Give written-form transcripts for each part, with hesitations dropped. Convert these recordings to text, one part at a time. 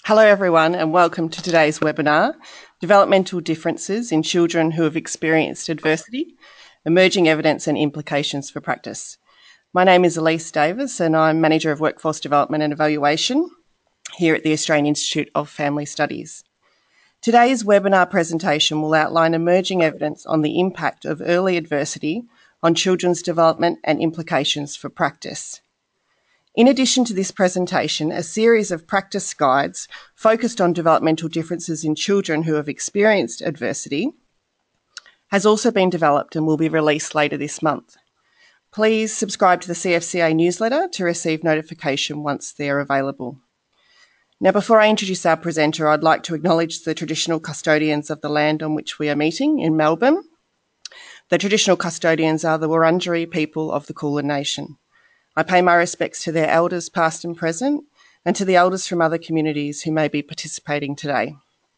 Hello everyone and welcome to today's webinar, Developmental Differences in Children Who Have Experienced Adversity, Emerging Evidence and Implications for Practice. My name is Elise Davis and I'm Manager of Workforce Development and Evaluation here at the Australian Institute of Family Studies. Today's webinar presentation will outline emerging evidence on the impact of early adversity on children's development and implications for practice. In addition to this presentation, a series of practice guides focused on developmental differences in children who have experienced adversity has also been developed and will be released later this month. Please subscribe to the CFCA newsletter to receive notification once they're available. Now, before I introduce our presenter, I'd like to acknowledge the traditional custodians of the land on which we are meeting in Melbourne. The traditional custodians are the Wurundjeri people of the Kulin Nation. I pay my respects to their elders past and present and to the elders from other communities who may be participating today.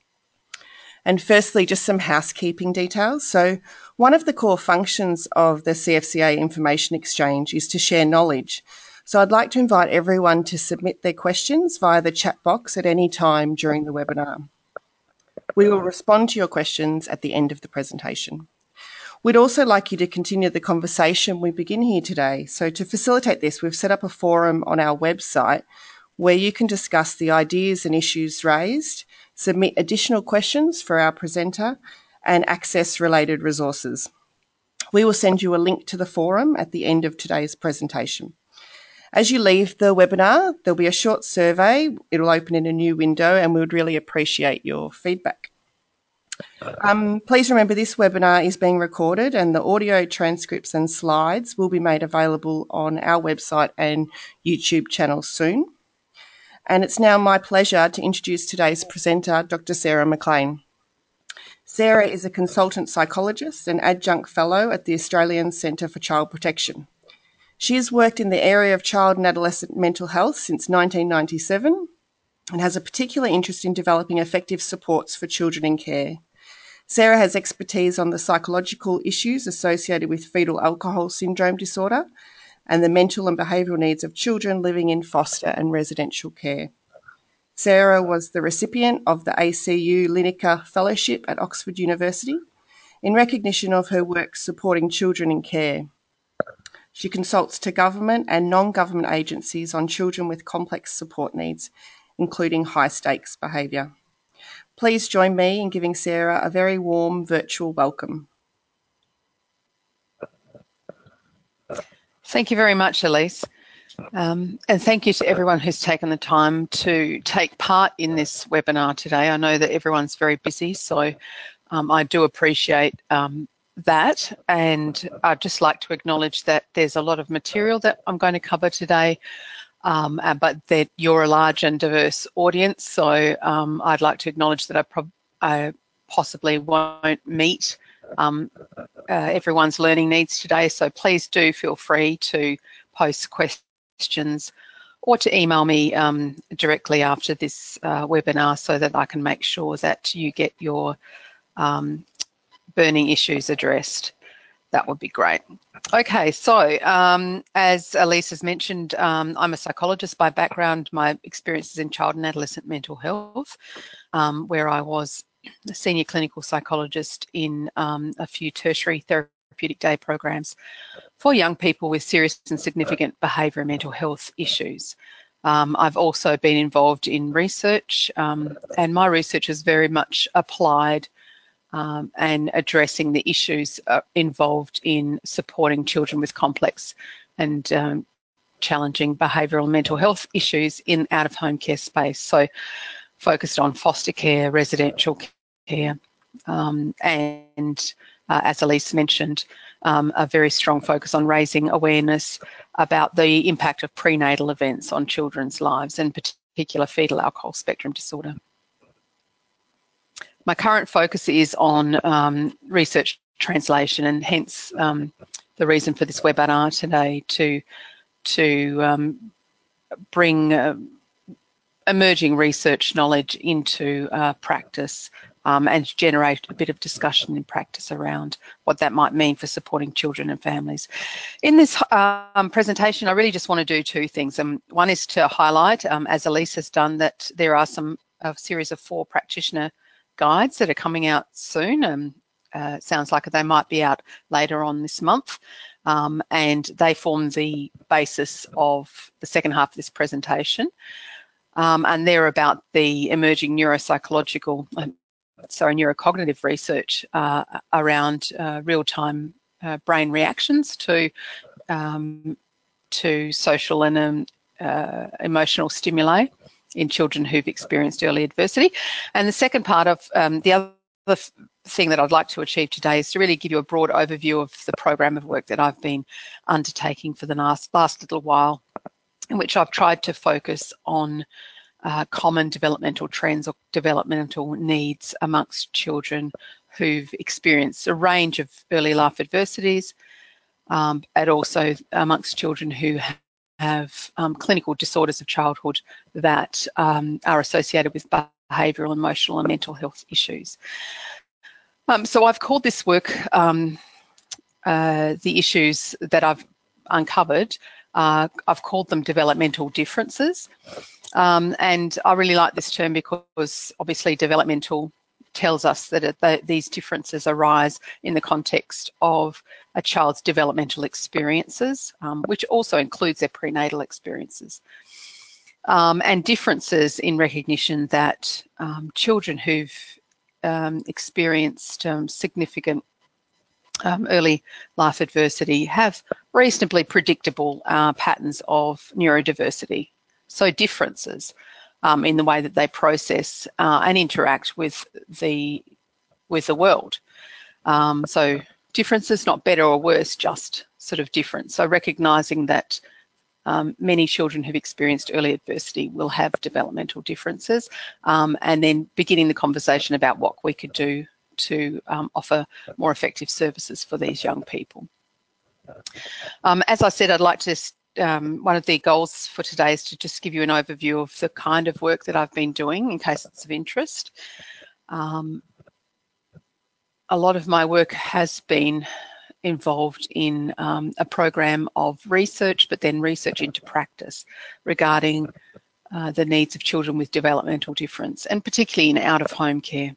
And firstly, just some housekeeping details. So one of the core functions of the CFCA Information Exchange is to share knowledge. So I'd like to invite everyone to submit their questions via the chat box at any time during the webinar. We will respond to your questions at the end of the presentation. We'd also like you to continue the conversation we begin here today. So to facilitate this, we've set up a forum on our website where you can discuss the ideas and issues raised, submit additional questions for our presenter, and access related resources. We will send you a link to the forum at the end of today's presentation. As you leave the webinar, there'll be a short survey. It'll open in a new window and we would really appreciate your feedback. Please remember this webinar is being recorded and the audio transcripts and slides will be made available on our website and YouTube channel soon. And it's now my pleasure to introduce today's presenter, Dr. Sarah McLean. Sarah is a consultant psychologist and adjunct fellow at the Australian Centre for Child Protection. She has worked in the area of child and adolescent mental health since 1997 and has a particular interest in developing effective supports for children in care. Sarah has expertise on the psychological issues associated with fetal alcohol syndrome disorder and the mental and behavioural needs of children living in foster and residential care. Sarah was the recipient of the ACU Lineker Fellowship at Oxford University in recognition of her work supporting children in care. She consults to government and non-government agencies on children with complex support needs, including high-stakes behaviour. Please join me in giving Sarah a very warm virtual welcome. Thank you very much, Elise. And thank you to everyone who's taken the time to take part in this webinar today. I know that everyone's very busy, so I do appreciate that. And I'd just like to acknowledge that there's a lot of material that I'm going to cover today, but that you're a large and diverse audience, so I'd like to acknowledge that I possibly won't meet everyone's learning needs today, so please do feel free to post questions or to email me directly after this webinar so that I can make sure that you get your burning issues addressed. That would be great. Okay, so as Elise has mentioned, I'm a psychologist by background. My experience is in child and adolescent mental health, where I was a senior clinical psychologist in a few tertiary therapeutic day programs for young people with serious and significant behaviour and mental health issues. I've also been involved in research, and my research is very much applied and addressing the issues involved in supporting children with complex and challenging behavioural and mental health issues in out-of-home care space. So focused on foster care, residential care, and as Elise mentioned, a very strong focus on raising awareness about the impact of prenatal events on children's lives, in particular fetal alcohol spectrum disorder. My current focus is on research translation, and hence the reason for this webinar today to bring emerging research knowledge into practice and generate a bit of discussion in practice around what that might mean for supporting children and families. In this presentation, I really just want to do two things. One is to highlight, as Elise has done, that there are some a series of 4 practitioner guides that are coming out soon. Sounds like they might be out later on this month, and they form the basis of the second half of this presentation, and they're about the emerging neurocognitive research around real-time brain reactions to social and emotional stimuli in children who've experienced early adversity. And the second part of the other thing that I'd like to achieve today is to really give you a broad overview of the program of work that I've been undertaking for the last little while, in which I've tried to focus on common developmental trends or developmental needs amongst children who've experienced a range of early life adversities, and also amongst children who have clinical disorders of childhood that are associated with behavioural, emotional and mental health issues. So I've called this work, the issues that I've uncovered, I've called them developmental differences. And I really like this term because obviously developmental tells us that these differences arise in the context of a child's developmental experiences, which also includes their prenatal experiences. And differences in recognition that children who've experienced significant early life adversity have reasonably predictable patterns of neurodiversity. So differences in the way that they process and interact with the world. So differences, not better or worse, just sort of different. So recognising that many children who've experienced early adversity will have developmental differences, and then beginning the conversation about what we could do to offer more effective services for these young people. As I said, I'd like to one of the goals for today is to just give you an overview of the kind of work that I've been doing in case it's of interest. A lot of my work has been involved in a program of research, but then research into practice regarding the needs of children with developmental difference, and particularly in out-of-home care.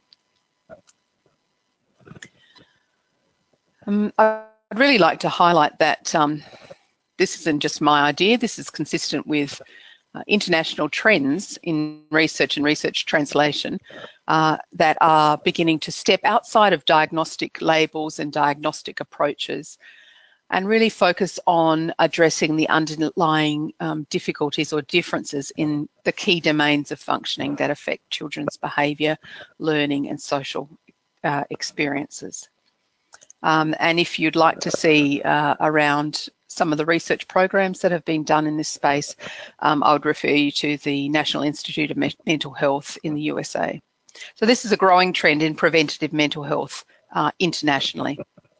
I'd really like to highlight that this isn't just my idea. This is consistent with international trends in research and research translation that are beginning to step outside of diagnostic labels and diagnostic approaches and really focus on addressing the underlying difficulties or differences in the key domains of functioning that affect children's behaviour, learning and social experiences. And if you'd like to see around some of the research programs that have been done in this space, I would refer you to the National Institute of Mental Health in the USA. So this is a growing trend in preventative mental health internationally.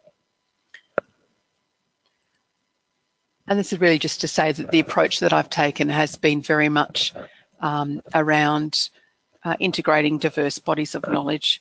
And this is really just to say that the approach that I've taken has been very much around integrating diverse bodies of knowledge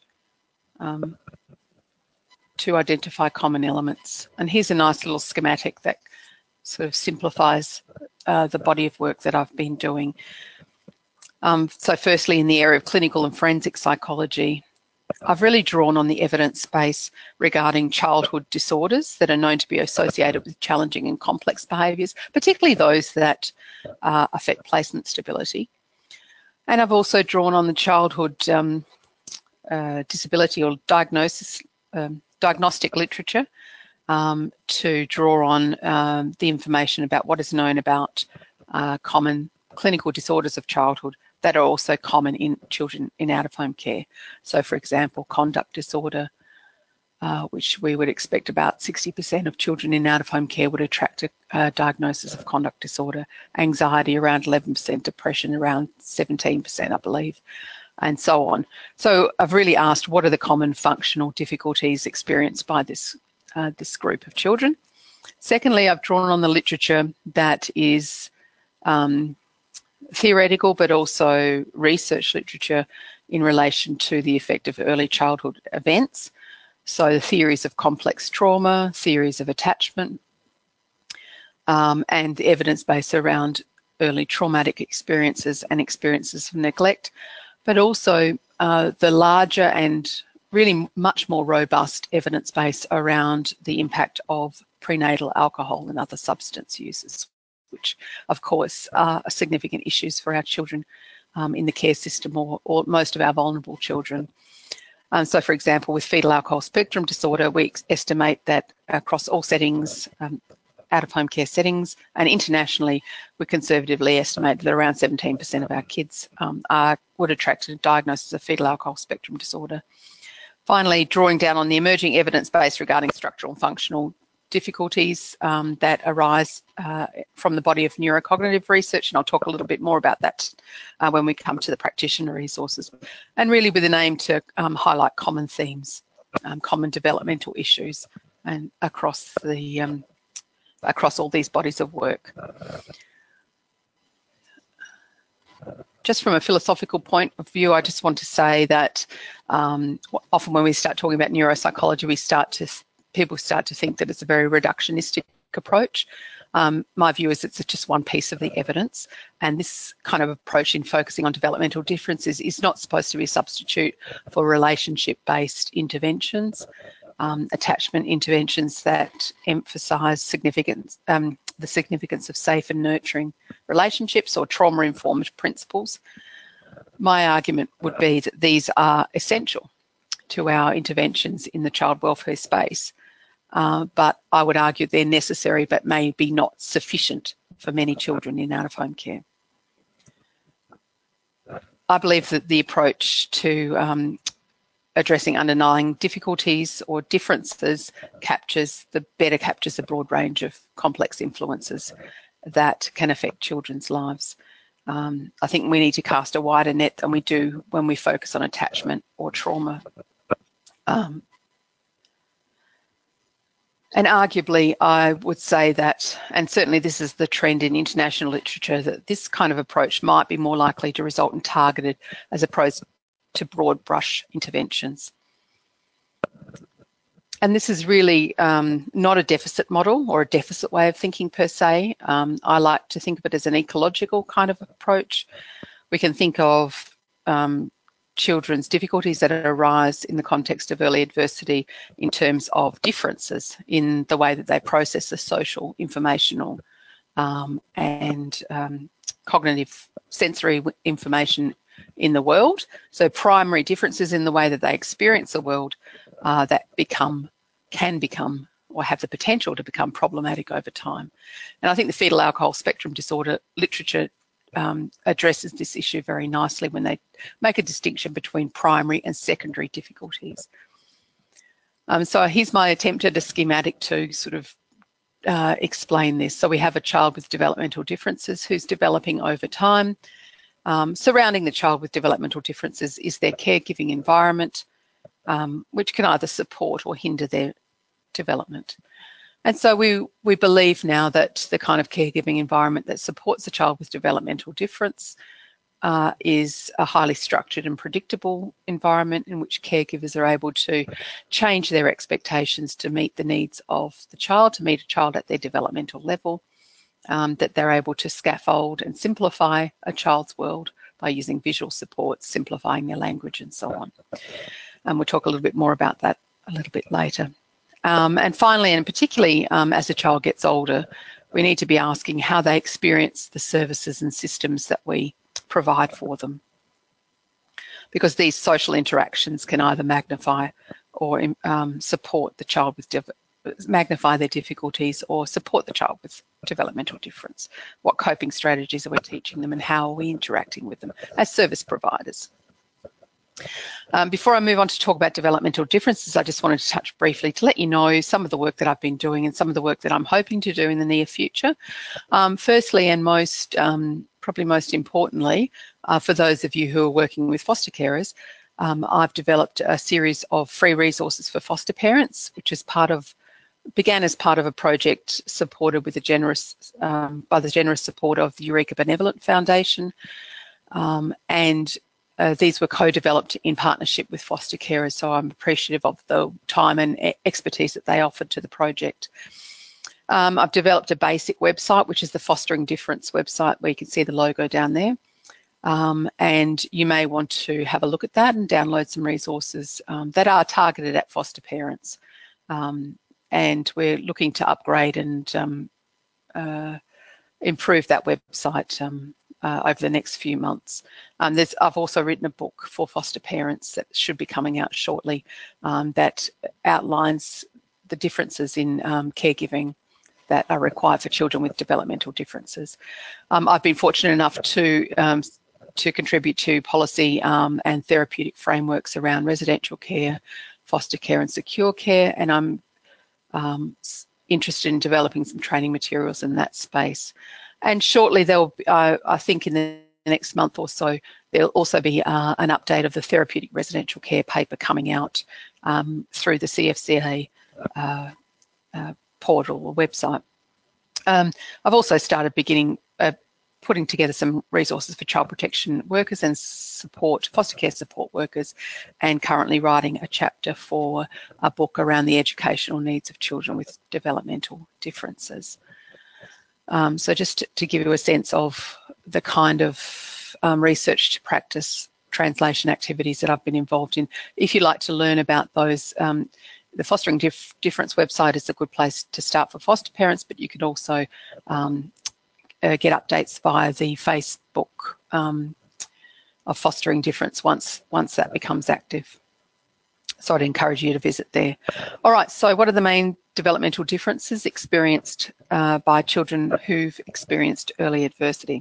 to identify common elements. And here's a nice little schematic that sort of simplifies the body of work that I've been doing. So firstly, in the area of clinical and forensic psychology, I've really drawn on the evidence base regarding childhood disorders that are known to be associated with challenging and complex behaviours, particularly those that affect placement stability. And I've also drawn on the childhood disability or diagnostic literature to draw on the information about what is known about common clinical disorders of childhood that are also common in children in out-of-home care. So, for example, conduct disorder, which we would expect about 60% of children in out-of-home care would attract a diagnosis of conduct disorder, anxiety around 11%, depression around 17%, I believe, and so on. So I've really asked what are the common functional difficulties experienced by this group of children. Secondly, I've drawn on the literature that is theoretical but also research literature in relation to the effect of early childhood events. So the theories of complex trauma, theories of attachment, and the evidence base around early traumatic experiences and experiences of neglect, but also the larger and really much more robust evidence base around the impact of prenatal alcohol and other substance uses, which of course are significant issues for our children in the care system, or most of our vulnerable children. So for example, with fetal alcohol spectrum disorder, we estimate that across all settings, out-of-home care settings, and internationally, we conservatively estimate that around 17% of our kids would attract a diagnosis of fetal alcohol spectrum disorder. Finally, drawing down on the emerging evidence base regarding structural and functional difficulties that arise from the body of neurocognitive research, and I'll talk a little bit more about that when we come to the practitioner resources, and really with an aim to highlight common themes, common developmental issues, and across all these bodies of work. Just from a philosophical point of view, I just want to say that often when we start talking about neuropsychology, people start to think that it's a very reductionistic approach. My view is it's just one piece of the evidence, and this kind of approach in focusing on developmental differences is not supposed to be a substitute for relationship-based interventions, attachment interventions that emphasise the significance of safe and nurturing relationships or trauma-informed principles. My argument would be that these are essential to our interventions in the child welfare space, but I would argue they're necessary but maybe not sufficient for many children in out-of-home care. I believe that the approach to addressing underlying difficulties or differences captures a broad range of complex influences that can affect children's lives. I think we need to cast a wider net than we do when we focus on attachment or trauma. And arguably, I would say that, and certainly this is the trend in international literature, that this kind of approach might be more likely to result in targeted as opposed to broad brush interventions. And this is really not a deficit model or a deficit way of thinking per se. I like to think of it as an ecological kind of approach. We can think of children's difficulties that arise in the context of early adversity in terms of differences in the way that they process the social, informational, and cognitive sensory information in the world. So primary differences in the way that they experience the world that can become or have the potential to become problematic over time. And I think the fetal alcohol spectrum disorder literature addresses this issue very nicely when they make a distinction between primary and secondary difficulties. So here's my attempt at a schematic to sort of explain this. So we have a child with developmental differences who's developing over time. Surrounding the child with developmental differences is their caregiving environment, which can either support or hinder their development. And so we believe now that the kind of caregiving environment that supports a child with developmental difference is a highly structured and predictable environment in which caregivers are able to change their expectations to meet the needs of the child, to meet a child at their developmental level, that they're able to scaffold and simplify a child's world by using visual supports, simplifying their language and so on. And we'll talk a little bit more about that a little bit later. And finally, and particularly as a child gets older, we need to be asking how they experience the services and systems that we provide for them. Because these social interactions can either magnify or support the child with magnify their difficulties or support the child with developmental difference. What coping strategies are we teaching them and how are we interacting with them as service providers? Before I move on to talk about developmental differences, I just wanted to touch briefly to let you know some of the work that I've been doing and some of the work that I'm hoping to do in the near future. Firstly, and probably most importantly, for those of you who are working with foster carers, I've developed a series of free resources for foster parents, which is began as part of a project supported with by the generous support of the Eureka Benevolent Foundation, and these were co-developed in partnership with foster carers, so I'm appreciative of the time and expertise that they offered to the project. I've developed a basic website, which is the Fostering Difference website, where you can see the logo down there. And you may want to have a look at that and download some resources that are targeted at foster parents. And we're looking to upgrade and improve that website over the next few months. I've also written a book for foster parents that should be coming out shortly that outlines the differences in caregiving that are required for children with developmental differences. I've been fortunate enough to contribute to policy and therapeutic frameworks around residential care, foster care and secure care, and I'm interested in developing some training materials in that space. And shortly there'll be, I think in the next month or so, there'll also be an update of the therapeutic residential care paper coming out through the CFCA portal or website. I've also started putting together some resources for child protection workers and foster care support workers, and currently writing a chapter for a book around the educational needs of children with developmental differences. So just to give you a sense of the kind of research to practice translation activities that I've been involved in. If you'd like to learn about those, the Fostering Difference website is a good place to start for foster parents, but you can also get updates via the Facebook of Fostering Difference once that becomes active. So I'd encourage you to visit there. All right, so what are the main developmental differences experienced by children who've experienced early adversity?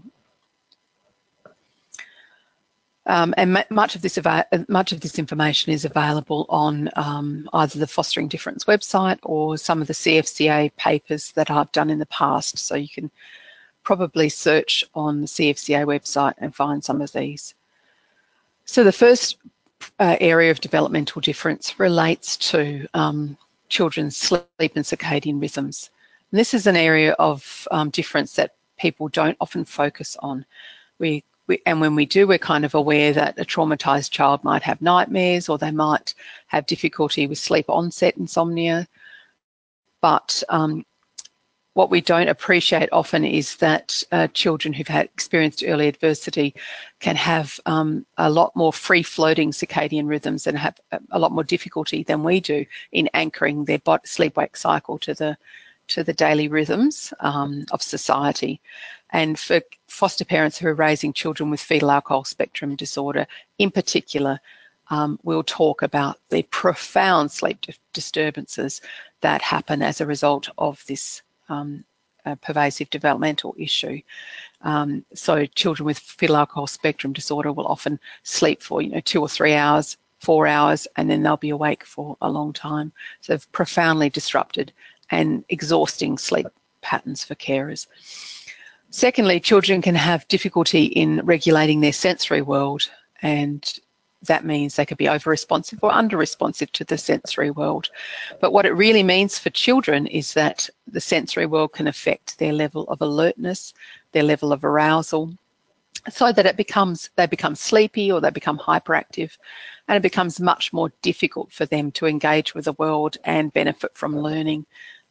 And much of this information is available on either the Fostering Difference website or some of the CFCA papers that I've done in the past. So you can probably search on the CFCA website and find some of these. So the first area of developmental difference relates to children's sleep and circadian rhythms. And this is an area of difference that people don't often focus on. And when we do, we're kind of aware that a traumatised child might have nightmares, or they might have difficulty with sleep onset insomnia. But what we don't appreciate often is that children who've experienced early adversity can have a lot more free-floating circadian rhythms and have a lot more difficulty than we do in anchoring their sleep-wake cycle to the daily rhythms of society. And for foster parents who are raising children with fetal alcohol spectrum disorder in particular, we'll talk about the profound sleep disturbances that happen as a result of this pervasive developmental issue. So children with fetal alcohol spectrum disorder will often sleep for 2 or 3 hours, 4 hours, and then they'll be awake for a long time. So profoundly disrupted and exhausting sleep patterns for carers. Secondly, children can have difficulty in regulating their sensory world, and that means they could be over-responsive or under-responsive to the sensory world. But what it really means for children is that the sensory world can affect their level of alertness, their level of arousal, so that they become sleepy or they become hyperactive, and it becomes much more difficult for them to engage with the world and benefit from learning,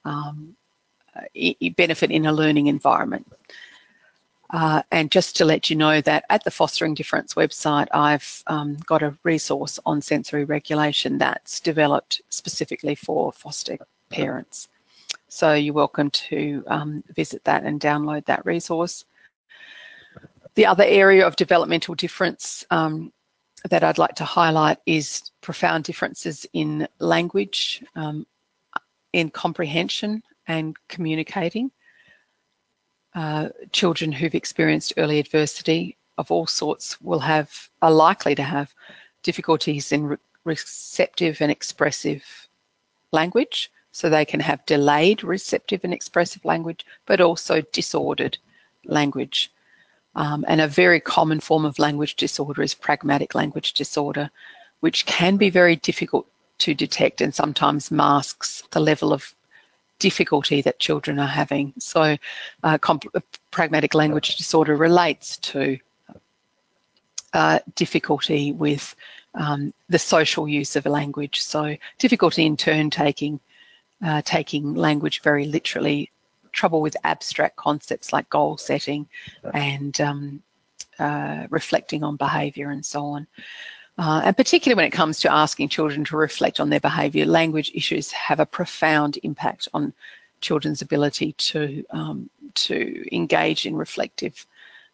benefit in a learning environment. And just to let you know that at the Fostering Difference website, I've got a resource on sensory regulation that's developed specifically for foster parents. So you're welcome to visit that and download that resource. The other area of developmental difference that I'd like to highlight is profound differences in language, in comprehension and communicating. Children who've experienced early adversity of all sorts are likely to have difficulties in receptive and expressive language. So they can have delayed receptive and expressive language, but also disordered language. And a very common form of language disorder is pragmatic language disorder, which can be very difficult to detect and sometimes masks the level of difficulty that children are having. So pragmatic language disorder relates to difficulty with the social use of a language. So difficulty in turn taking language very literally, trouble with abstract concepts like goal setting and reflecting on behaviour and so on. And particularly when it comes to asking children to reflect on their behaviour, language issues have a profound impact on children's ability to engage in reflective,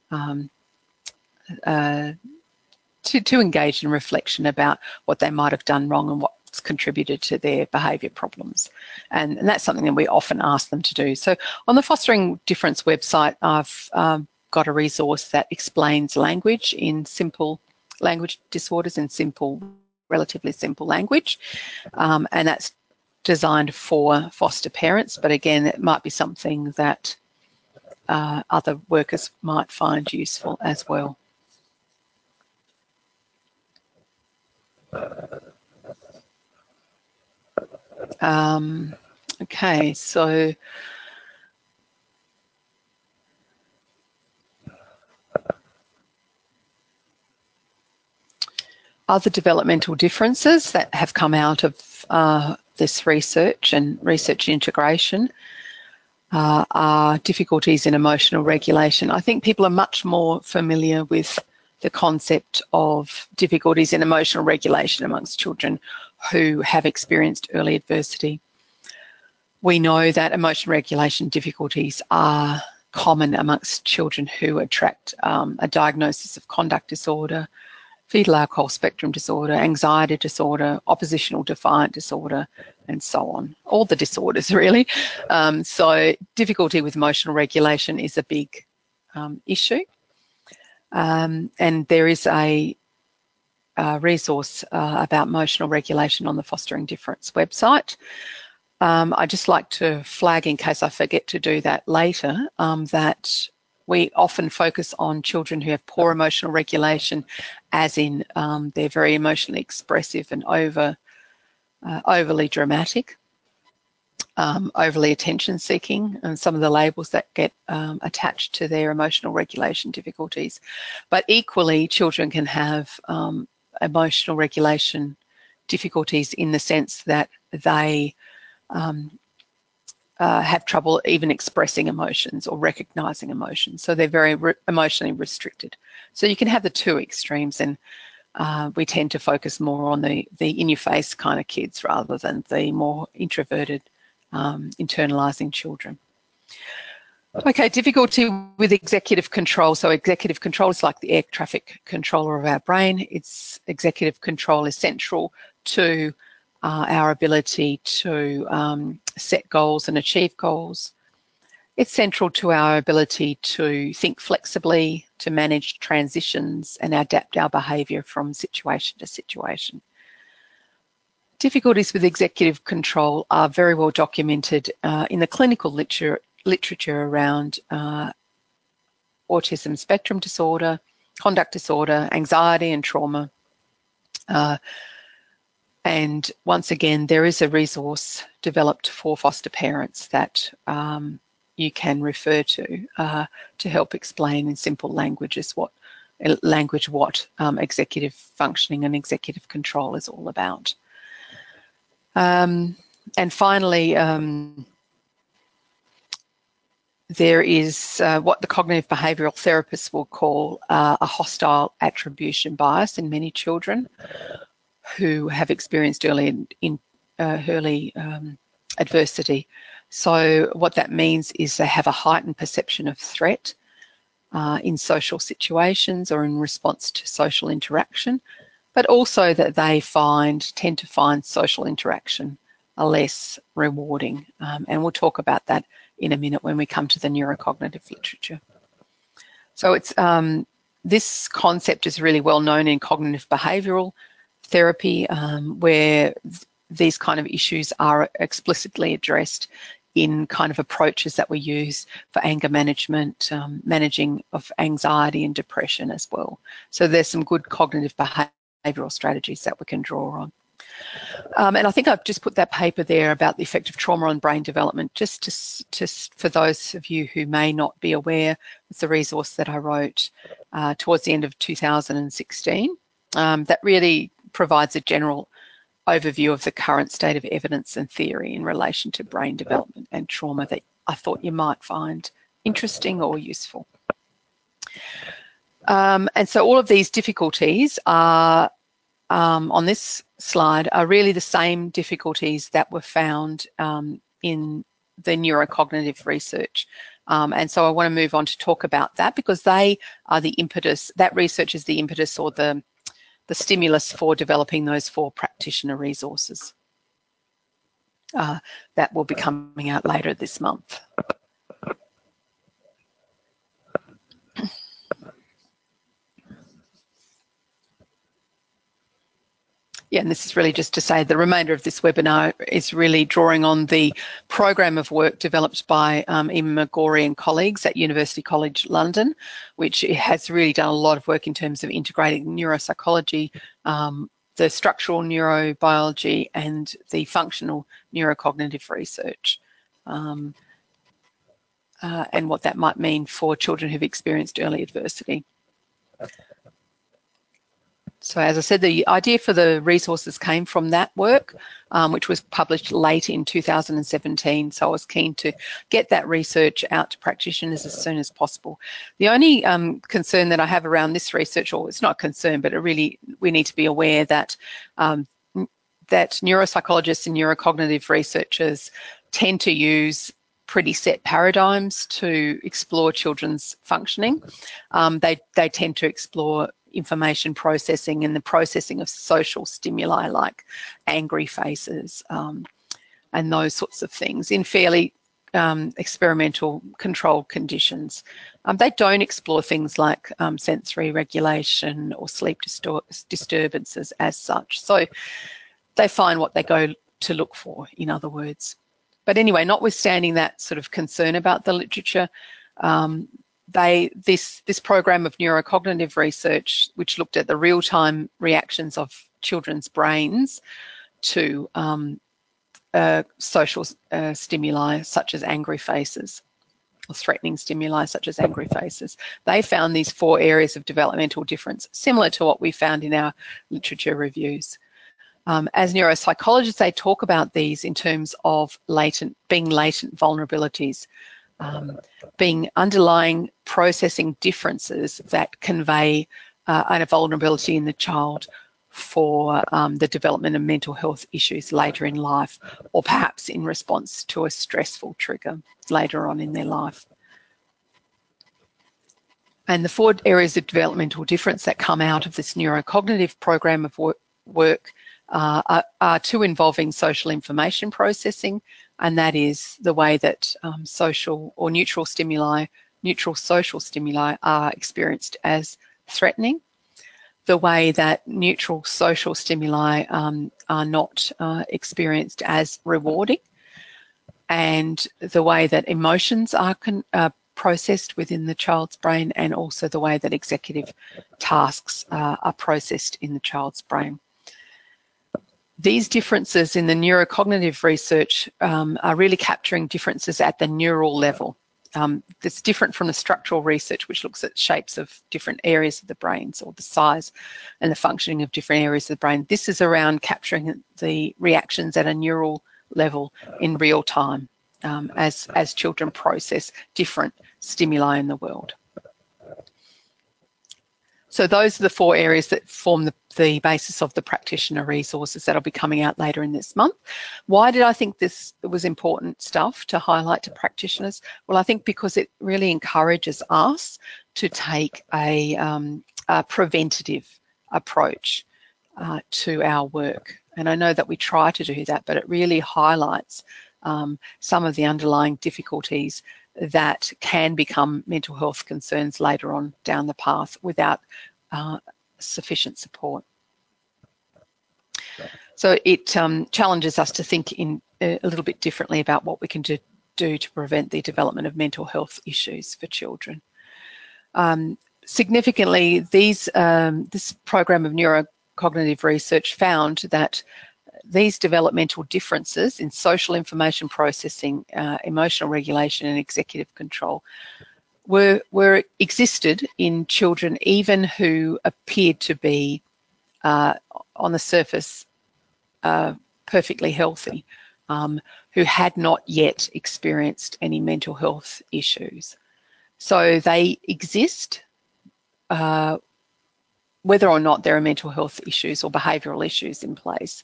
to engage in reflection about what they might have done wrong and what's contributed to their behaviour problems. And that's something that we often ask them to do. So on the Fostering Difference website, I've got a resource that explains language in simple language disorders in simple, relatively simple language, and that's designed for foster parents, but again, it might be something that other workers might find useful as well. Okay, so other developmental differences that have come out of this research and research integration are difficulties in emotional regulation. I think people are much more familiar with the concept of difficulties in emotional regulation amongst children who have experienced early adversity. We know that emotional regulation difficulties are common amongst children who attract a diagnosis of conduct disorder, fetal alcohol spectrum disorder, anxiety disorder, oppositional defiant disorder, and so on. All the disorders, really. So difficulty with emotional regulation is a big issue. And there is a resource about emotional regulation on the Fostering Difference website. I'd just like to flag, in case I forget to do that later, that we often focus on children who have poor emotional regulation, as in they're very emotionally expressive and overly dramatic, overly attention-seeking, and some of the labels that get attached to their emotional regulation difficulties. But equally, children can have emotional regulation difficulties in the sense that they have trouble even expressing emotions or recognising emotions. So they're very emotionally restricted. So you can have the two extremes, and we tend to focus more on the in-your-face kind of kids rather than the more introverted, internalising children. Okay, difficulty with executive control. So executive control is like the air traffic controller of our brain. Executive control is central to our ability to set goals and achieve goals. It's central to our ability to think flexibly, to manage transitions and adapt our behaviour from situation to situation. Difficulties with executive control are very well documented in the clinical literature around autism spectrum disorder, conduct disorder, anxiety and trauma. And once again, there is a resource developed for foster parents that you can refer to help explain in simple language what executive functioning and executive control is all about. And finally, there is what the cognitive behavioural therapists will call a hostile attribution bias in many children who have experienced early adversity. So what that means is they have a heightened perception of threat in social situations or in response to social interaction, but also that they tend to find social interaction less rewarding. And we'll talk about that in a minute when we come to the neurocognitive literature. So it's this concept is really well known in cognitive behavioural therapy, where these kind of issues are explicitly addressed in kind of approaches that we use for anger management, managing of anxiety and depression as well. So there's some good cognitive behavioural strategies that we can draw on. And I think I've just put that paper there about the effect of trauma on brain development, just for those of you who may not be aware. It's a resource that I wrote towards the end of 2016 that really provides a general overview of the current state of evidence and theory in relation to brain development and trauma that I thought you might find interesting or useful. And so all of these difficulties are, on this slide, are really the same difficulties that were found in the neurocognitive research. And so I want to move on to talk about that, because they are the impetus, that research is the impetus or the stimulus for developing those 4 practitioner resources that will be coming out later this month. Yeah, and this is really just to say the remainder of this webinar is really drawing on the program of work developed by Emma McGorry and colleagues at University College London, which has really done a lot of work in terms of integrating neuropsychology, the structural neurobiology and the functional neurocognitive research, and what that might mean for children who've experienced early adversity. So as I said, the idea for the resources came from that work, which was published late in 2017. So I was keen to get that research out to practitioners as soon as possible. The only concern that I have around this research, or it's not a concern, but we need to be aware that that neuropsychologists and neurocognitive researchers tend to use pretty set paradigms to explore children's functioning. They tend to explore information processing and the processing of social stimuli like angry faces and those sorts of things in fairly experimental controlled conditions. They don't explore things like sensory regulation or sleep disturbances as such. So they find what they go to look for, in other words. But anyway, notwithstanding that sort of concern about the literature, this program of neurocognitive research, which looked at the real-time reactions of children's brains to social stimuli such as angry faces, or threatening stimuli such as angry faces, they found these 4 areas of developmental difference, similar to what we found in our literature reviews. As neuropsychologists, they talk about these in terms of being latent vulnerabilities, being underlying processing differences that convey a vulnerability in the child for the development of mental health issues later in life, or perhaps in response to a stressful trigger later on in their life. And the 4 areas of developmental difference that come out of this neurocognitive program of work are 2 involving social information processing, and that is the way that social or neutral social stimuli are experienced as threatening, the way that neutral social stimuli are not experienced as rewarding, and the way that emotions are processed within the child's brain, and also the way that executive tasks are processed in the child's brain. These differences in the neurocognitive research are really capturing differences at the neural level. That's different from the structural research, which looks at shapes of different areas of the brains or the size and the functioning of different areas of the brain. This is around capturing the reactions at a neural level in real time as children process different stimuli in the world. So those are the 4 areas that form the basis of the practitioner resources that will be coming out later in this month. Why did I think this was important stuff to highlight to practitioners? Well, I think because it really encourages us to take a preventative approach to our work. And I know that we try to do that, but it really highlights some of the underlying difficulties that can become mental health concerns later on down the path without sufficient support. So it challenges us to think in a little bit differently about what we can do to prevent the development of mental health issues for children. Significantly, this program of neurocognitive research found that these developmental differences in social information processing, emotional regulation and executive control existed in children even who appeared to be on the surface perfectly healthy, who had not yet experienced any mental health issues. So they exist, whether or not there are mental health issues or behavioural issues in place.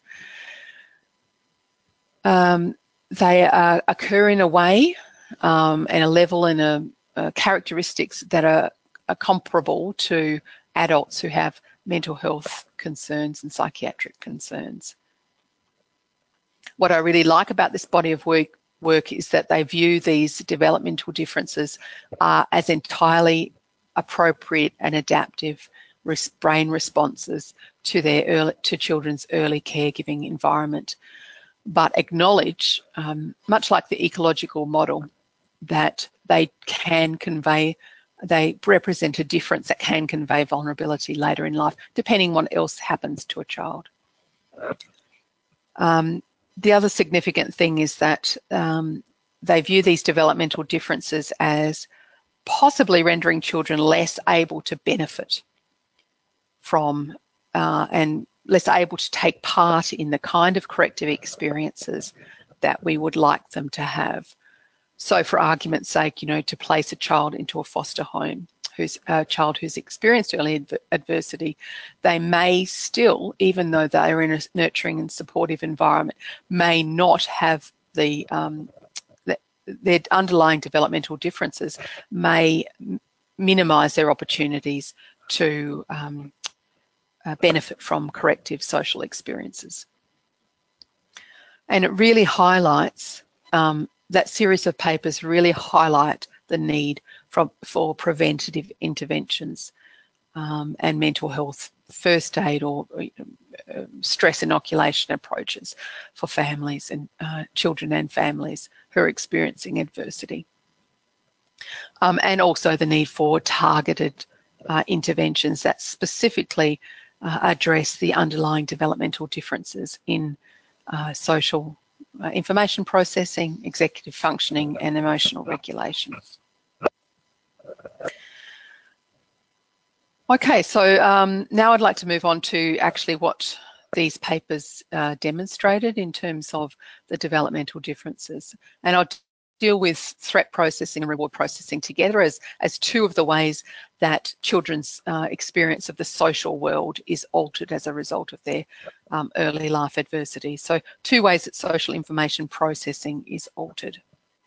They occur in a way and a level and characteristics that are comparable to adults who have mental health concerns and psychiatric concerns. What I really like about this body of work is that they view these developmental differences as entirely appropriate and adaptive brain responses to children's early caregiving environment, but acknowledge, much like the ecological model, that they represent a difference that can convey vulnerability later in life, depending on what else happens to a child. The other significant thing is that they view these developmental differences as possibly rendering children less able to benefit from and less able to take part in the kind of corrective experiences that we would like them to have. So for argument's sake, to place a child into a foster home, who's a child who's experienced early adversity, they may still, even though they are in a nurturing and supportive environment, may not have their underlying developmental differences may minimise their opportunities to benefit from corrective social experiences. And it really highlights, that series of papers really highlight the need for preventative interventions and mental health first aid or stress inoculation approaches for families and children and families who are experiencing adversity. And also the need for targeted interventions that specifically address the underlying developmental differences in social information processing, executive functioning, and emotional regulation. Okay, so now I'd like to move on to actually what these papers demonstrated in terms of the developmental differences. And I'll deal with threat processing and reward processing together as two of the ways that children's experience of the social world is altered as a result of their early life adversity. So two ways that social information processing is altered.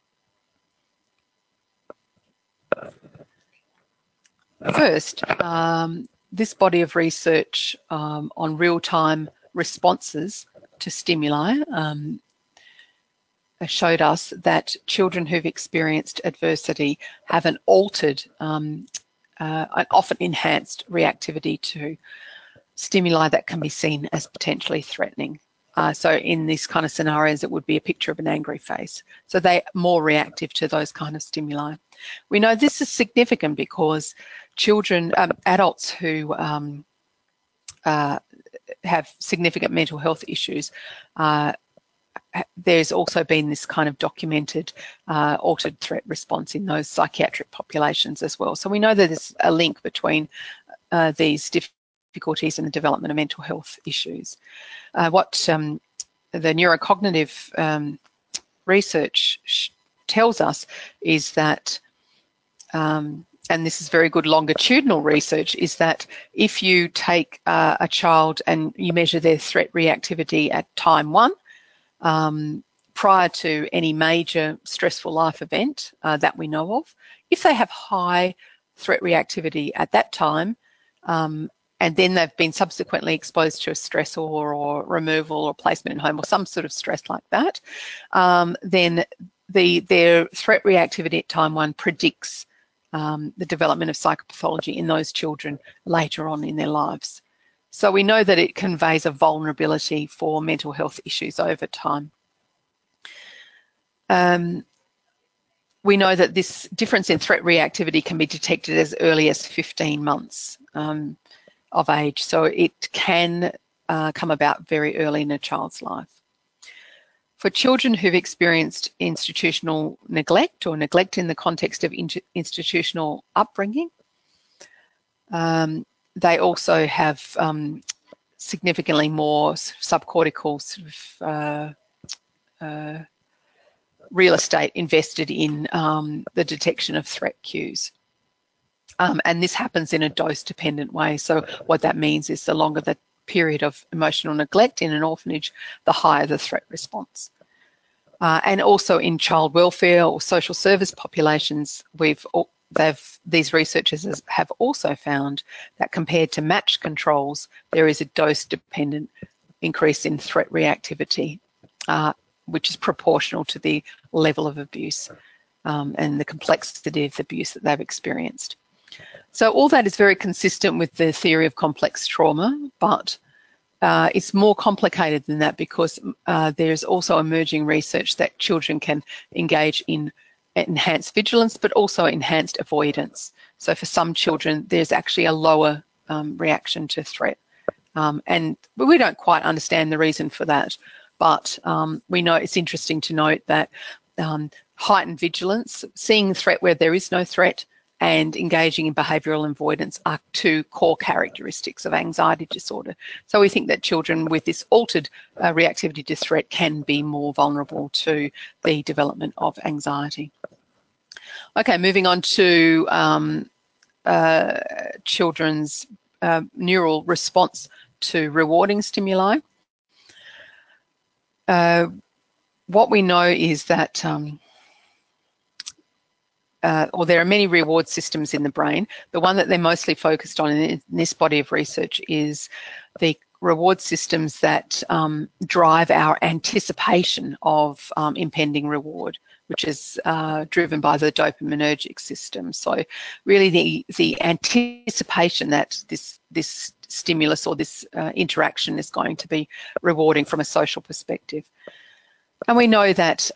First, this body of research on real-time responses to stimuli showed us that children who've experienced adversity have an altered, an often enhanced reactivity to stimuli that can be seen as potentially threatening. So in these kind of scenarios, it would be a picture of an angry face. So they're more reactive to those kind of stimuli. We know this is significant because children, adults who have significant mental health issues, there's also been this kind of documented altered threat response in those psychiatric populations as well. So we know that there's a link between these difficulties and the development of mental health issues. What the neurocognitive research tells us is that, and this is very good longitudinal research, is that if you take a child and you measure their threat reactivity at time 1, prior to any major stressful life event that we know of, if they have high threat reactivity at that time, and then they've been subsequently exposed to a stressor or removal or placement in home or some sort of stress like that, then their threat reactivity at time 1 predicts the development of psychopathology in those children later on in their lives. So we know that it conveys a vulnerability for mental health issues over time. We know that this difference in threat reactivity can be detected as early as 15 months of age, so it can come about very early in a child's life. For children who've experienced institutional neglect or neglect in the context of institutional upbringing, they also have significantly more subcortical sort of real estate invested in the detection of threat cues. And this happens in a dose-dependent way. So what that means is the longer the period of emotional neglect in an orphanage, the higher the threat response. And also in child welfare or social service populations, these researchers have also found that compared to matched controls, there is a dose-dependent increase in threat reactivity, which is proportional to the level of abuse and the complexity of the abuse that they've experienced. So all that is very consistent with the theory of complex trauma, but it's more complicated than that because there's also emerging research that children can engage in enhanced vigilance, but also enhanced avoidance. So for some children, there's actually a lower reaction to threat. And we don't quite understand the reason for that, but we know it's interesting to note that heightened vigilance, seeing threat where there is no threat, and engaging in behavioural avoidance are two core characteristics of anxiety disorder. So we think that children with this altered reactivity to threat can be more vulnerable to the development of anxiety. Okay, moving on to children's neural response to rewarding stimuli. What we know is that there are many reward systems in the brain. The one that they're mostly focused on in this body of research is the reward systems that drive our anticipation of impending reward, which is driven by the dopaminergic system. So really the anticipation that this stimulus or this interaction is going to be rewarding from a social perspective. And we know that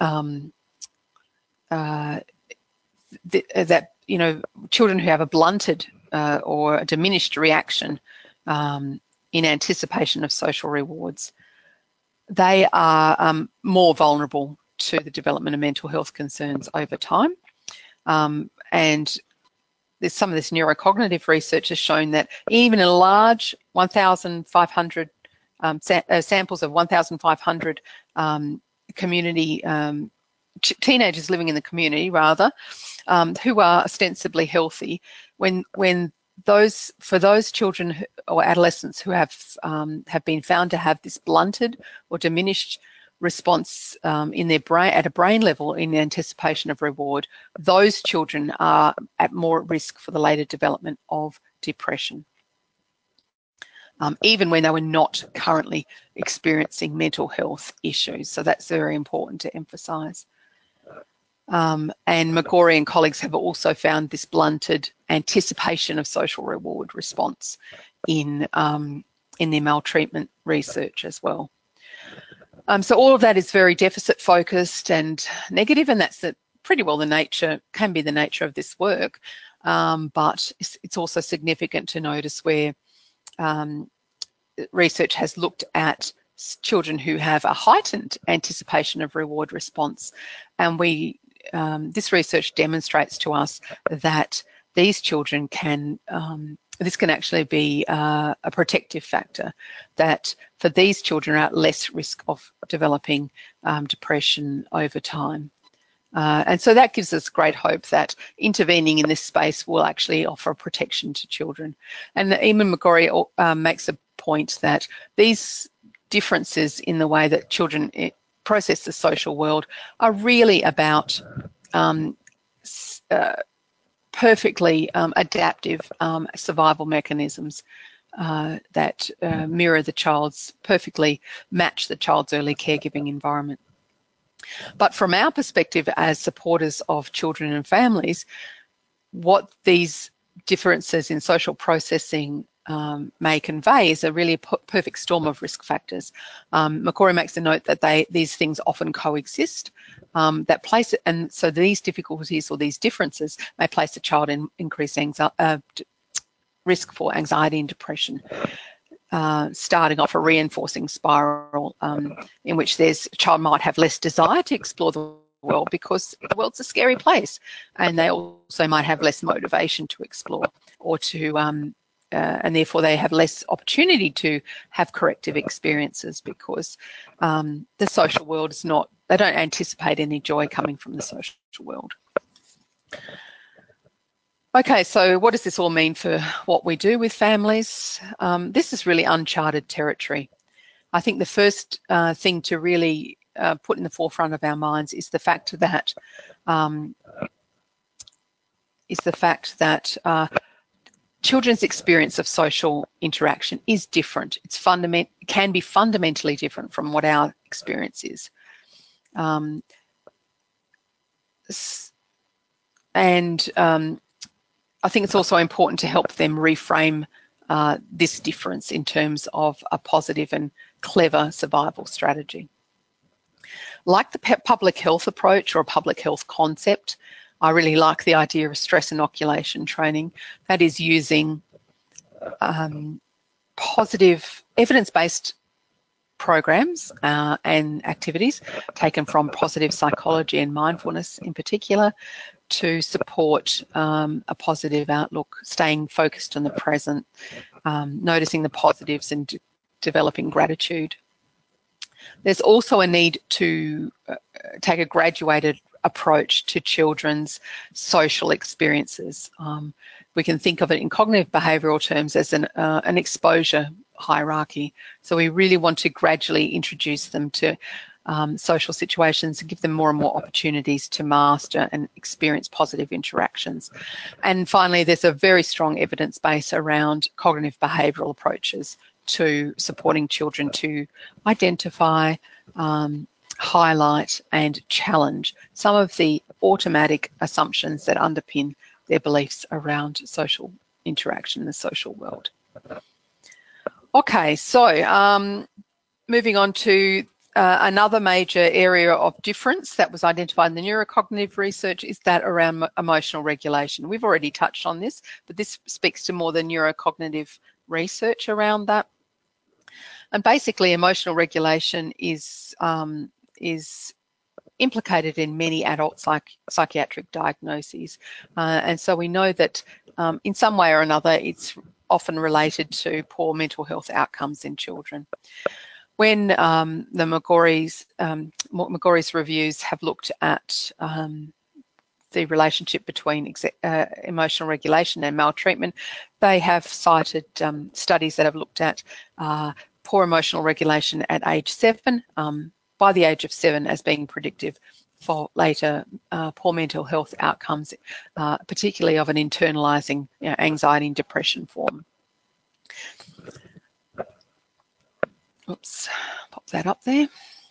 children who have a blunted or a diminished reaction in anticipation of social rewards, they are more vulnerable to the development of mental health concerns over time. And there's some of this neurocognitive research has shown that even in a large 1,500 samples of 1,500 community teenagers living in the community, rather, who are ostensibly healthy, for those children or adolescents who have been found to have this blunted or diminished response in their brain at a brain level in anticipation of reward, those children are at more risk for the later development of depression, even when they were not currently experiencing mental health issues. So that's very important to emphasise. And McGorry and colleagues have also found this blunted anticipation of social reward response in their maltreatment research as well. So all of that is very deficit focused and negative, and that's pretty well can be the nature of this work. But it's also significant to notice where research has looked at children who have a heightened anticipation of reward response, and this research demonstrates to us that these children this can actually be a protective factor, that for these children are at less risk of developing depression over time. And so that gives us great hope that intervening in this space will actually offer protection to children. And Eamon McGorry makes a point that these differences in the way that children process the social world are really about perfectly adaptive survival mechanisms that perfectly match the child's early caregiving environment. But from our perspective as supporters of children and families, what these differences in social processing may convey is a really perfect storm of risk factors. McGorry makes a note that these things often coexist, and so these difficulties or these differences may place a child in increased risk for anxiety and depression, starting off a reinforcing spiral in which a child might have less desire to explore the world because the world's a scary place, and they also might have less motivation to explore or to and therefore they have less opportunity to have corrective experiences because the social world they don't anticipate any joy coming from the social world. Okay, so what does this all mean for what we do with families? This is really uncharted territory. I think the first thing to really put in the forefront of our minds is the fact that children's experience of social interaction is different. It can be fundamentally different from what our experience is. I think it's also important to help them reframe this difference in terms of a positive and clever survival strategy. Like the public health approach or a public health concept, I really like the idea of stress inoculation training. That is using positive evidence-based programs and activities taken from positive psychology and mindfulness in particular to support a positive outlook, staying focused on the present, noticing the positives and developing gratitude. There's also a need to take a graduated approach to children's social experiences. We can think of it in cognitive behavioural terms as an exposure hierarchy. So we really want to gradually introduce them to social situations and give them more and more opportunities to master and experience positive interactions. And finally, there's a very strong evidence base around cognitive behavioural approaches to supporting children to identify, highlight and challenge some of the automatic assumptions that underpin their beliefs around social interaction in the social world. Okay, so moving on to another major area of difference that was identified in the neurocognitive research is that around emotional regulation. We've already touched on this, but this speaks to more the neurocognitive research around that. And basically, emotional regulation is implicated in many adult psychiatric diagnoses. And so we know that in some way or another, it's often related to poor mental health outcomes in children. When the McGorry's reviews have looked at the relationship between emotional regulation and maltreatment, they have cited studies that have looked at poor emotional regulation at age 7, by the age of 7 as being predictive for later poor mental health outcomes, particularly of an internalising anxiety and depression form. Oops, pop that up there.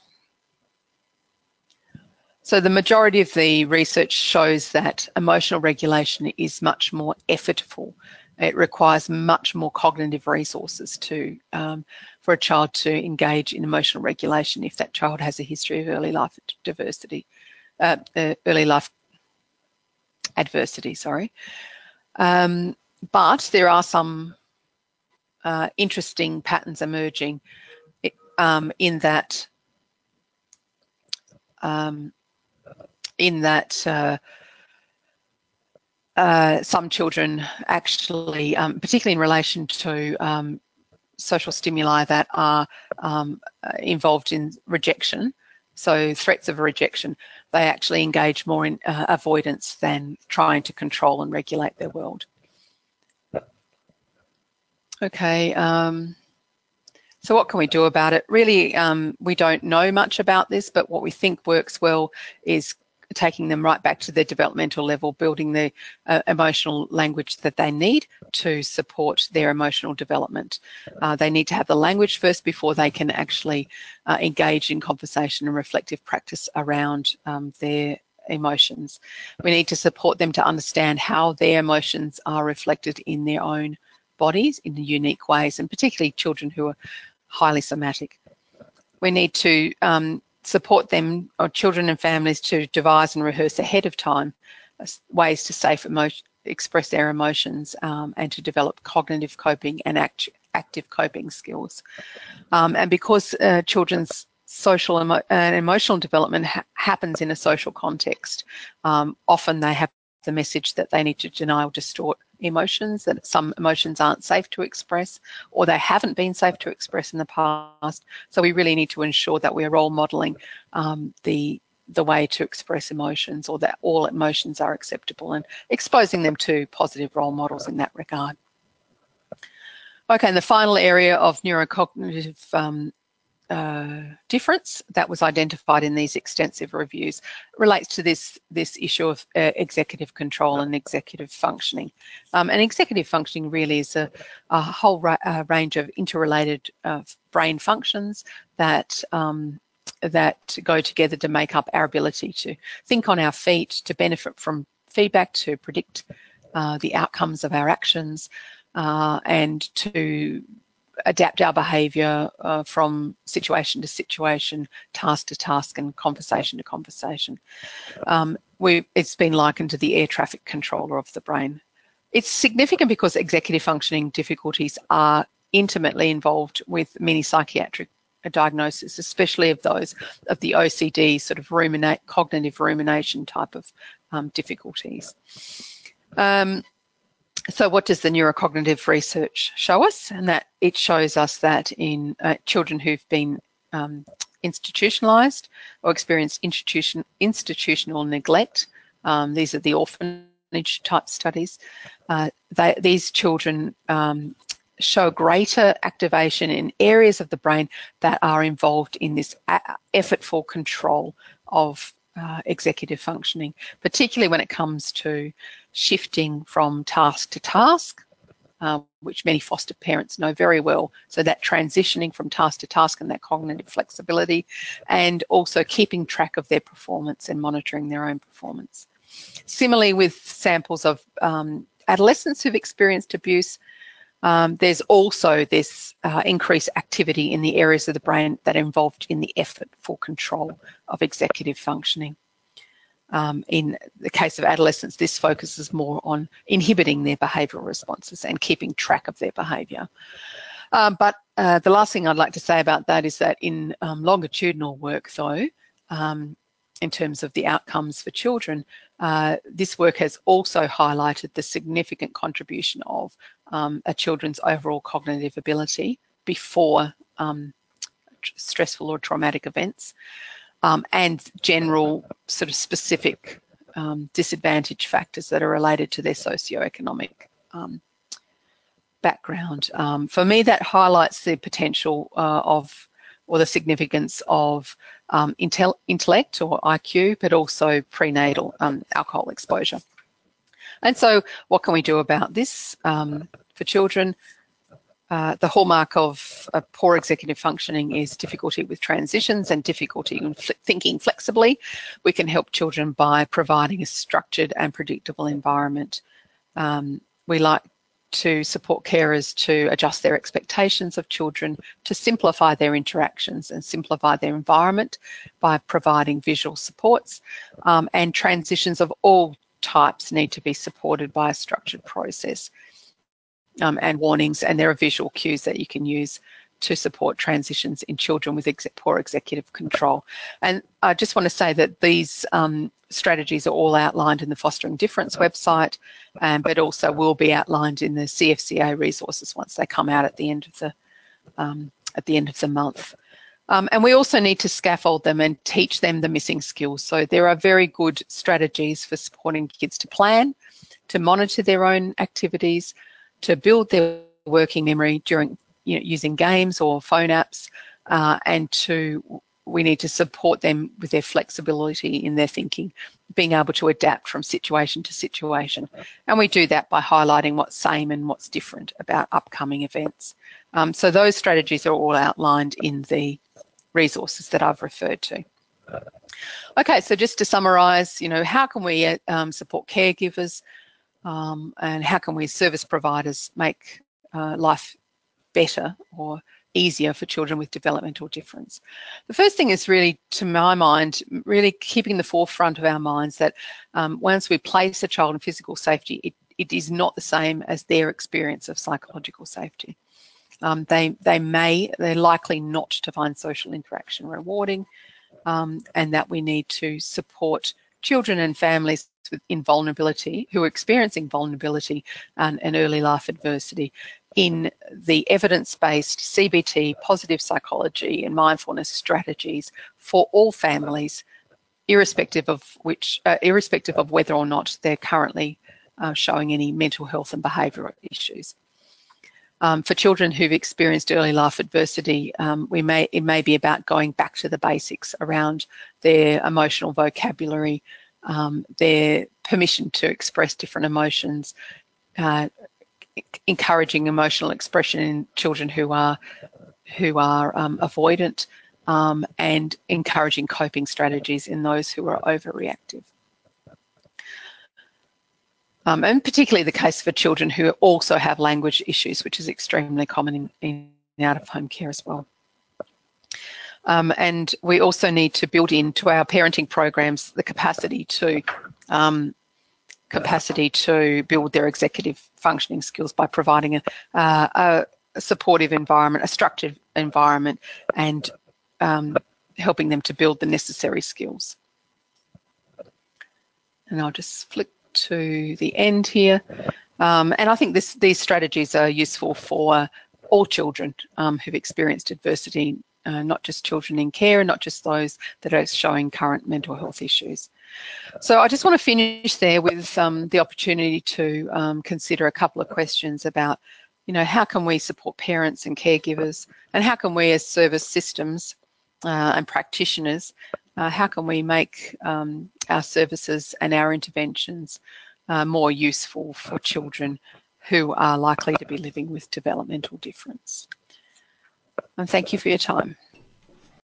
So the majority of the research shows that emotional regulation is much more effortful. It requires much more cognitive resources for a child to engage in emotional regulation if that child has a history of early life adversity, sorry. But there are some interesting patterns emerging in that some children actually, particularly in relation to social stimuli that are involved in rejection, so threats of rejection, they actually engage more in avoidance than trying to control and regulate their world. Okay, so what can we do about it? Really, we don't know much about this, but what we think works well is taking them right back to their developmental level, building the emotional language that they need to support their emotional development. They need to have the language first before they can actually engage in conversation and reflective practice around their emotions. We need to support them to understand how their emotions are reflected in their own bodies in unique ways, and particularly children who are highly somatic. We need to support them, or children and families, to devise and rehearse ahead of time ways to express their emotions and to develop cognitive coping and active coping skills. And because children's social and emotional development happens in a social context, often they have the message that they need to deny or distort emotions, that some emotions aren't safe to express or they haven't been safe to express in the past. So we really need to ensure that we're role modelling the the way to express emotions, or that all emotions are acceptable, and exposing them to positive role models in that regard. Okay, and the final area of neurocognitive difference that was identified in these extensive reviews relates to this issue of executive control and executive functioning. And executive functioning really is a whole range of interrelated brain functions that that go together to make up our ability to think on our feet, to benefit from feedback, to predict the outcomes of our actions, and to adapt our behaviour from situation to situation, task to task, and conversation to conversation. It's been likened to the air traffic controller of the brain. It's significant because executive functioning difficulties are intimately involved with many psychiatric diagnoses, especially of those of the OCD sort of cognitive rumination type of difficulties. So what does the neurocognitive research show us? And that it shows us that in children who've been institutionalised or experienced institutional neglect, these are the orphanage type studies, these children show greater activation in areas of the brain that are involved in this effort for control of executive functioning, particularly when it comes to shifting from task to task, which many foster parents know very well. So that transitioning from task to task and that cognitive flexibility, and also keeping track of their performance and monitoring their own performance. Similarly, with samples of adolescents who've experienced abuse, there's also this increased activity in the areas of the brain that are involved in the effort for control of executive functioning. In the case of adolescents, this focuses more on inhibiting their behavioural responses and keeping track of their behaviour. But the last thing I'd like to say about that is that in longitudinal work, though, in terms of the outcomes for children, this work has also highlighted the significant contribution of a children's overall cognitive ability before stressful or traumatic events, and general sort of specific disadvantage factors that are related to their socioeconomic background. For me, that highlights the potential or the significance of intellect or IQ, but also prenatal alcohol exposure. And so what can we do about this for children? The hallmark of a poor executive functioning is difficulty with transitions and difficulty in thinking flexibly. We can help children by providing a structured and predictable environment. We like to support carers to adjust their expectations of children, to simplify their interactions and simplify their environment by providing visual supports, and transitions of all types need to be supported by a structured process. And warnings, and there are visual cues that you can use to support transitions in children with poor executive control. And I just want to say that these strategies are all outlined in the Fostering Difference website, but also will be outlined in the CFCA resources once they come out at the end of the month. And we also need to scaffold them and teach them the missing skills. So there are very good strategies for supporting kids to plan, to monitor their own activities, to build their working memory during using games or phone apps, and we need to support them with their flexibility in their thinking, being able to adapt from situation to situation. And we do that by highlighting what's same and what's different about upcoming events. So those strategies are all outlined in the resources that I've referred to. Okay, so just to summarise, how can we support caregivers, and how can we service providers make life better or easier for children with developmental difference? The first thing is really, to my mind, really keeping the forefront of our minds that once we place a child in physical safety, it is not the same as their experience of psychological safety. They're likely not to find social interaction rewarding, and that we need to support children and families in vulnerability, who are experiencing vulnerability and early life adversity, in the evidence-based CBT, positive psychology and mindfulness strategies for all families, irrespective of whether or not they're currently showing any mental health and behavioural issues. For children who've experienced early life adversity, it may be about going back to the basics around their emotional vocabulary, their permission to express different emotions, encouraging emotional expression in children who are avoidant, and encouraging coping strategies in those who are overreactive. And particularly the case for children who also have language issues, which is extremely common in out-of-home care as well. And we also need to build into our parenting programs the capacity to build their executive functioning skills by providing a supportive environment, a structured environment, and helping them to build the necessary skills. And I'll just flick to the end here. And I think these strategies are useful for all children who've experienced adversity, not just children in care and not just those that are showing current mental health issues. So I just want to finish there with the opportunity to consider a couple of questions about, how can we support parents and caregivers, and how can we as service systems and practitioners, how can we make our services and our interventions more useful for children who are likely to be living with developmental difference? And thank you for your time.